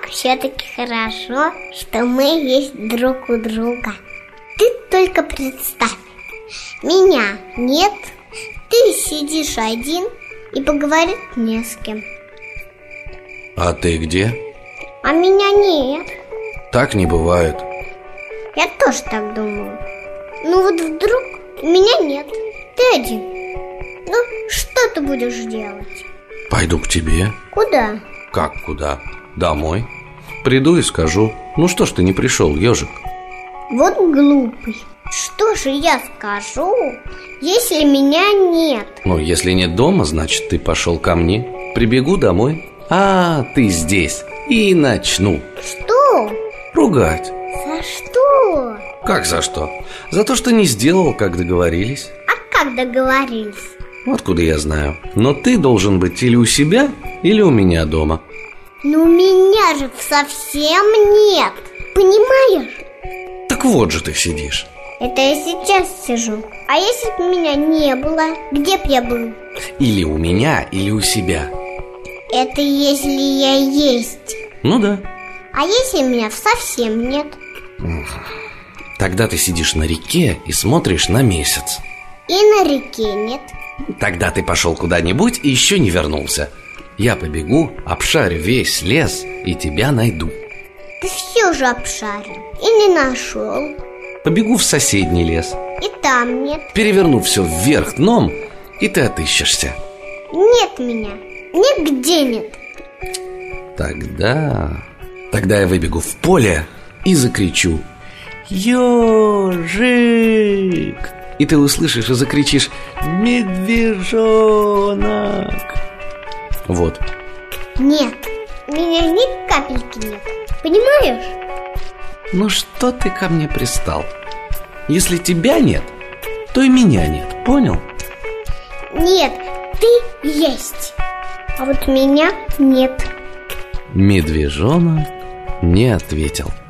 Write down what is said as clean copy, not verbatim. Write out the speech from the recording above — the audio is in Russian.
все-таки хорошо, что мы есть друг у друга. Ты только представь, меня нет, ты сидишь один и поговорить не с кем. А ты где? А меня нет. Так не бывает. Я тоже так думаю. Ну вот вдруг меня нет, ты один. Ну, что ты будешь делать? Пойду к тебе. Куда? Как куда? Домой. Приду и скажу. Ну что ж ты не пришел, ежик? Вот глупый. Что же я скажу, если меня нет? Ну, если нет дома, значит, ты пошел ко мне. Прибегу домой. А, ты здесь. И начну. Что? Ругать. За что? Как за что? За то, что не сделал, как договорились. А как договорились? Откуда я знаю? Но ты должен быть или у себя, или у меня дома. Но меня же совсем нет. Понимаешь? Так вот же ты сидишь. Это я сейчас сижу. А если бы меня не было, где б я был? Или у меня, или у себя. Это если я есть. Ну да. А если меня совсем нет? Тогда ты сидишь на реке и смотришь на месяц. И на реке нет. Тогда ты пошел куда-нибудь и еще не вернулся. Я побегу, обшарю весь лес и тебя найду. Ты все же обшарил и не нашел. Побегу в соседний лес. И там нет. Переверну все вверх дном, и ты отыщешься. Нет меня. Нигде нет. Тогда я выбегу в поле и закричу: «Ежик!» И ты услышишь и закричишь: «Медвежонок!» Вот. Нет, меня ни капельки нет. Понимаешь? Ну что ты ко мне пристал? Если тебя нет, то и меня нет, понял? Нет, ты есть. А вот меня нет. Медвежонок не ответил.